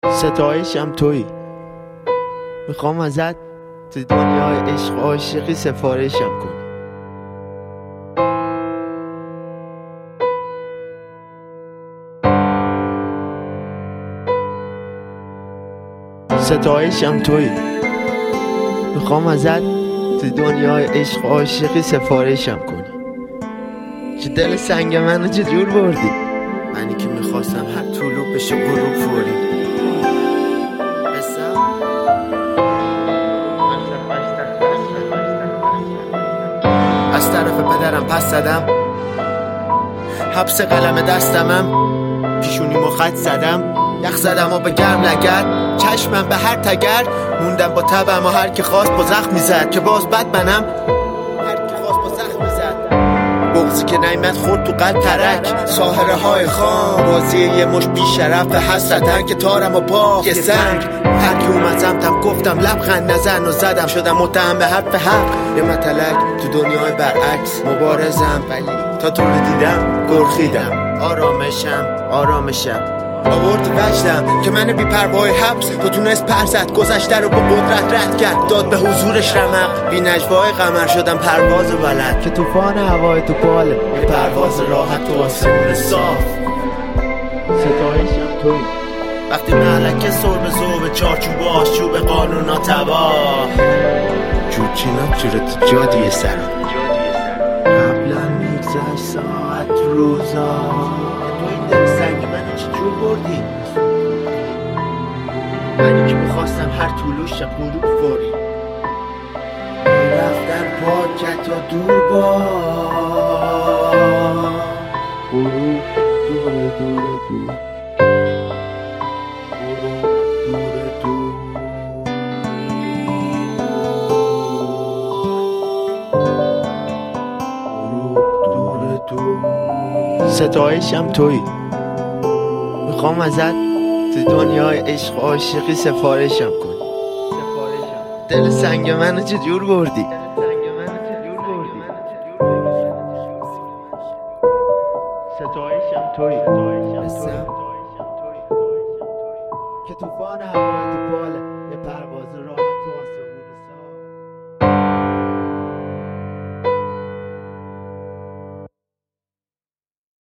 ستایشم تویی، میخوام ازت تو دنیای عشق و عاشقی سفارشم کنی. ستایشم تویی، میخوام ازت تو دنیای عشق و عاشقی سفارشم کنی. چه دل سنگ منو چجور بردی؟ منی که میخواستم هر طلوع بشه غروب فوری. از طرف پدرم پس زدم، حبس قلم دستمم، پیشونیمو خط زدم، یخ زدم و به گرم لگد، چشمم به هر تگر موندم با تبم و هر کی خواست با زخم میزد که باز بد منم. هر کی خواست با زخم میزد، بغضی که نیمت خورد تو قلب ترک، ساحره های خام بازی یه مش بی شرف حسرتن که تارم و باخت یه سنگ. هر کی اومد سمتم گفتم لبخند نزن و زدم، شدم متهم به حرف حق، یه متلک تو دنیای برعکس مبارزم، ولی تا تو رو دیدم گرخیدم. آرامشم آوردی وجدم که من بی پروای حبس تو تونست پرزد، گذشته رو با قدرت رد کرد، داد به حضورش رمق. بی نجوای قمر شدم پرواز بلد که طوفان هوای تو باله، یه پرواز راحت تو آسمون صاف. ستایشم تویی، وقتی ملکه سر به ذوب چارچوب آشوب قانونا تباه، جوچینا چورت جادی سرم قبلا میگذشت ساعت روزا. تو این دل سنگ منو چجور بردی؟ منی که میخواستم هر طولوش غروب فوری، رفتن پاکت و دور با غروب دور دور ستایشم تویی، میخوام ازت تو دنیای عشق و عاشقی سفارشم کنی. دل سنگ منو چجور بردی؟ ستایشم تویی، که طوفان هوای تو باله، یه پرواز راحت تو آسمون.